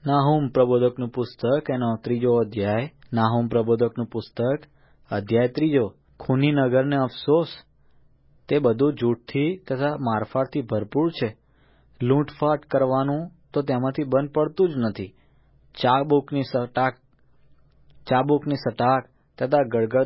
નાહુમ પ્રબોધકનું પુસ્તક એનો 3જો અધ્યાય. નાહુમ પ્રબોધકનું પુસ્તક અધ્યાય 3. ખૂની નગરને અફસોસ, તે બધું જૂઠથી તથા મારફાટથી ભરપૂર છે. લૂંટફાટ કરવાનું તો તેમાંથી બંધ પડતું જ નથી. ચાબૂકની સટાક તથા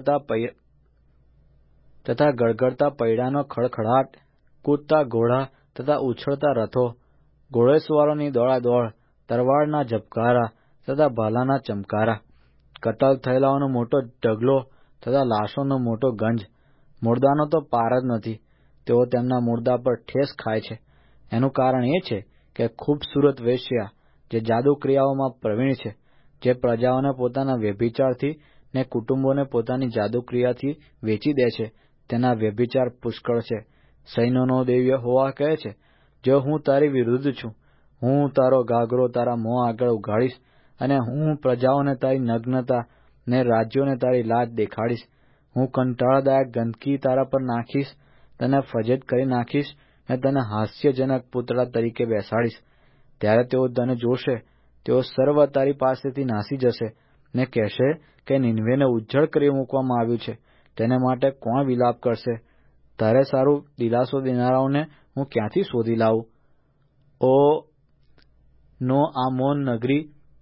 ગળગળતા પૈડાનો ખડખડાટ, કૂદતા ઘોડા તથા ઉછળતા રથો, ઘોડેસવારોની દોડાદોડ, તરવાડના ઝબકારા તથા ભાલાના ચમકારા, કતલ થયેલાઓનો મોટો ઢગલો તથા લાશોનો મોટો ગંજ. મુર્દાનો તો પાર જ નથી. તેઓ તેમના મુર્દા પર ઠેસ ખાય છે. એનું કારણ એ છે કે ખૂબસૂરત વેશ્યા, જે જાદુક્રિયાઓમાં પ્રવીણ છે, જે પ્રજાઓને પોતાના વ્યભિચારથી ને કુટુંબોને પોતાની જાદુક્રિયાથી વેચી દે છે, તેના વ્યભિચાર પુષ્કળ છે. સૈન્યોનો દેવ યહોવા કહે છે, જો હું તારી વિરુદ્ધ છું, હું તારો ઘાઘરો તારા મોં આગળ ઉઘાડીશ, અને હું પ્રજાઓને તારી નગ્નતા ને રાજ્યોને તારી લાજ દેખાડીશ. હું કંટાળાદાયક ગંદકી તારા પર નાખીશ, તને ફજેત કરી નાખીશ ને તને હાસ્યજનક પૂતળા તરીકે બેસાડીશ. ત્યારે તેઓ તને જોશે, તેઓ સર્વ તારી પાસેથી નાસી જશે ને કહેશે કે નીનવેને ઉજ્જડ કરી મૂકવામાં આવ્યું છે, તેને માટે કોણ વિલાપ કરશે? તારે સારું દિલાસો દેનારાઓને હું ક્યાંથી શોધી લાવું? ઓ નો આમોન નગરી,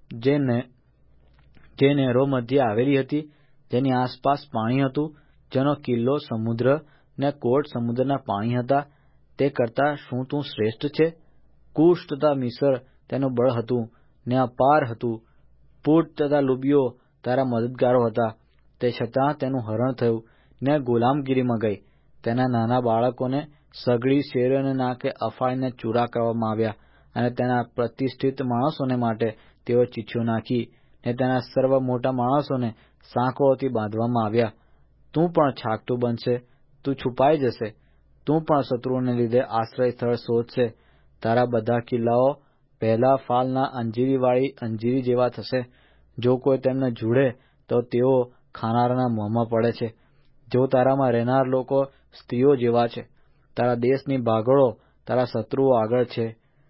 જે નહેરો મધ્યે આવેલી હતી, જેની આસપાસ પાણી હતું, જેનો કિલ્લો સમુદ્ર ને કોટ સમુદ્રના પાણી હતા, તે કરતાં શું તું શ્રેષ્ઠ છે? કુશ તથા મિસર તેનું બળ હતું ને અપાર હતું. પૂટ તથા લુબીઓ તારા મદદગારો હતા, તે છતાં તેનું હરણ થયું ને ગુલામગીરીમાં ગઈ. તેના નાના બાળકોને સઘળી શેરીઓને નાકે અફાળીને ચૂરા કરવામાં આવ્યા, અને તેના પ્રતિષ્ઠિત માણસોને માટે તેઓ ચીઠીઓ નાખી, ને તેના સર્વ મોટા માણસોને સાંકળોથી બાંધવામાં આવ્યા. તું પણ છાકટું બનશે, તું છુપાઈ જશે, તું પણ શત્રુઓને લીધે આશ્રય સ્થળ શોધશે. તારા બધા કિલ્લાઓ પહેલા ફાલના અંજીરીવાળી અંજીરી જેવા થશે. જો કોઈ તેમને જુડે તો તેઓ ખાનારાના મોંમાં પડે છે. જો તારામાં રહેનાર લોકો સ્ત્રીઓ જેવા છે. તારા દેશની ભાગોળો તારા શત્રુઓ આગળ છે.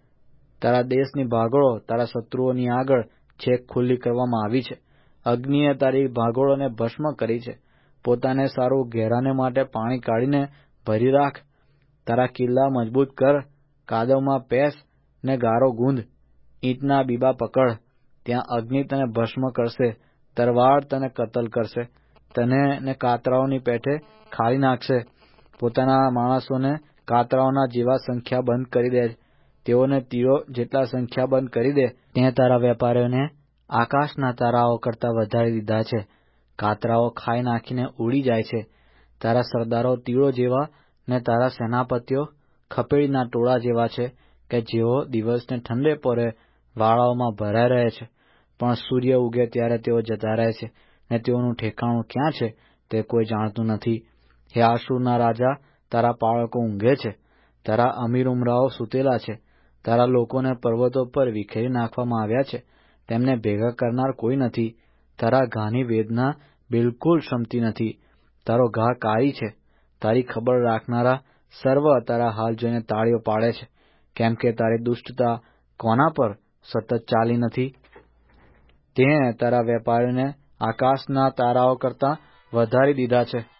તારા દેશની ભાગોળો તારા શત્રુઓની આગળ છેક ખુલ્લી કરવામાં આવી છે. અગ્નિએ તારી ભાગોળોને ભસ્મ કરી છે. પોતાને સારું ઘેરાને માટે પાણી કાઢીને ભરી રાખ. તારા કિલ્લા મજબૂત કર, કાદવમાં પેસ ને ગારો ગૂંધ, ઈંટના બીબા પકડ. ત્યાં અગ્નિ તને ભસ્મ કરશે, તરવાડ તને કતલ કરશે, તને ને કાતરાઓની પેઠે ખાલી નાખશે. પોતાના માણસોને કાતરાઓના જેવા સંખ્યાબંધ કરી દે, તેઓને તીરો જેટલા સંખ્યાબંધ કરી દે. તે તારા વેપારીઓને આકાશના તારાઓ કરતાં વધારી દીધા છે. કાતરાઓ ખાઈ નાખીને ઉડી જાય છે. તારા સરદારો તીડો જેવા ને તારા સેનાપતિઓ ખપેડીના ટોળા જેવા છે, કે જેઓ દિવસને ઠંડે પોરે વાળાઓમાં ભરાઈ રહે છે, પણ સૂર્ય ઉગે ત્યારે તેઓ જતા રહે છે, ને તેઓનું ઠેકાણું ક્યાં છે તે કોઈ જાણતું નથી. હે આશુરના રાજા, તારા પાળકો ઊંઘે છે, તારા અમીર ઉમરાઓ સૂતેલા છે. તારા લોકોને પર્વતો પર વિખેરી નાખવામાં આવ્યા છે, તેમને ભેગા કરનાર કોઈ નથી. તારા ઘાની વેદના બિલકુલ શમતી નથી. તારો ઘા કાળી છે. તારી ખબર રાખનારા સર્વ તારા હાલ જોઈને તાળીઓ પાડે છે, કેમ કે તારી દુષ્ટતા કોના પર સતત ચાલી નથી? તેણે તારા વેપારીઓને આકાશના તારાઓ કરતાં વધારી દીધા છે.